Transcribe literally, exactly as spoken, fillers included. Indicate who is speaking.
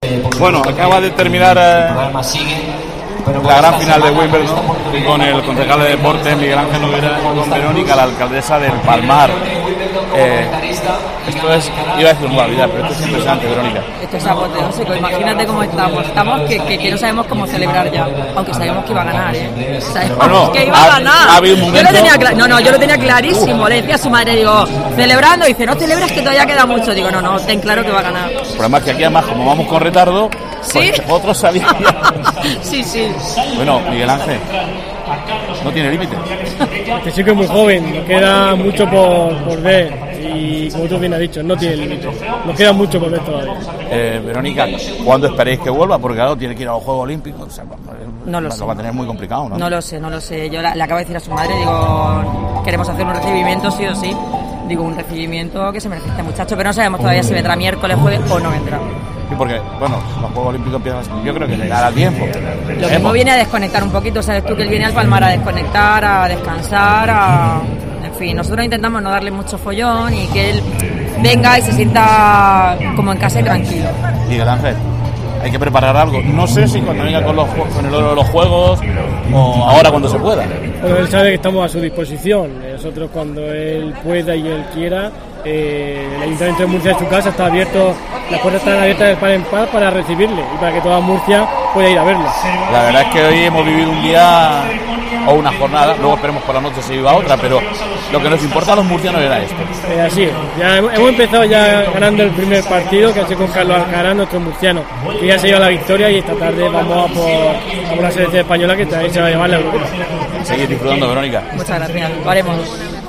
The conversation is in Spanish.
Speaker 1: Bueno, acaba de terminar eh, la gran final de Wimbledon con el concejal de deporte Miguel Ángel Noguera, con Verónica, la alcaldesa del Palmar. Eh, esto es, iba a decir una barbaridad, pero esto es impresionante, Verónica.
Speaker 2: Esto es apoteósico, imagínate cómo estamos. Estamos que, que, que no sabemos cómo celebrar ya, aunque sabemos que iba a ganar, ¿eh? Sabemos no, no, que iba
Speaker 1: ha,
Speaker 2: a ganar.
Speaker 1: Ha habido un momento...
Speaker 2: Yo lo tenía, no, no, yo lo tenía clarísimo. Le decía a su madre, digo, celebrando, dice, no celebras que todavía queda mucho. Digo, no, no, ten claro que va a ganar.
Speaker 1: El problema es que aquí además, como vamos con retardo, pues ¿sí? Otros sabían.
Speaker 2: Sí, sí.
Speaker 1: Bueno, Miguel Ángel, no tiene límite.
Speaker 3: Este chico es muy joven, nos queda mucho por, por ver. Y como tú bien has dicho, no tiene límite. Nos queda mucho por ver todavía.
Speaker 1: Eh, Verónica, ¿cuándo esperéis que vuelva? Porque claro, tiene que ir a los Juegos Olímpicos. O sea,
Speaker 2: no lo,
Speaker 1: lo
Speaker 2: sé.
Speaker 1: va a tener muy complicado, ¿no?
Speaker 2: No lo sé, no lo sé. Yo la, le acabo de decir a su madre, digo, queremos hacer un recibimiento sí o sí. Digo, un recibimiento que se merece este muchacho, pero no sabemos todavía si vendrá miércoles, jueves o no vendrá.
Speaker 1: Sí, porque, bueno, los Juegos Olímpicos empiezan, yo creo que llegará a tiempo.
Speaker 2: Lo mismo viene a desconectar un poquito, sabes tú que él viene al Palmar a desconectar, a descansar, a... En fin, nosotros intentamos no darle mucho follón y que él venga y se sienta como en casa y tranquilo.
Speaker 1: Miguel Ángel, hay que preparar algo. No sé si cuando venga con, los, con el oro de los Juegos o ahora cuando se pueda.
Speaker 3: Bueno, él sabe que estamos a su disposición. Nosotros cuando él pueda y él quiera, eh, el Ayuntamiento de Murcia, en su casa, está abierto, las puertas están abiertas de par en par para recibirle y para que toda Murcia pueda ir a verlo.
Speaker 1: La verdad es que hoy hemos vivido un día o una jornada, luego esperemos por la noche si iba otra, pero lo que nos importa a los murcianos era esto.
Speaker 3: Eh, así es, ya hemos, hemos empezado ya ganando el primer partido, que ha sido con Carlos Alcaraz, nuestro murciano, que ya se lleva la victoria y esta tarde vamos a por, a por la selección española que también se va a llevar la Eurocopa.
Speaker 1: Seguir disfrutando, Verónica.
Speaker 2: Muchas gracias, lo haremos.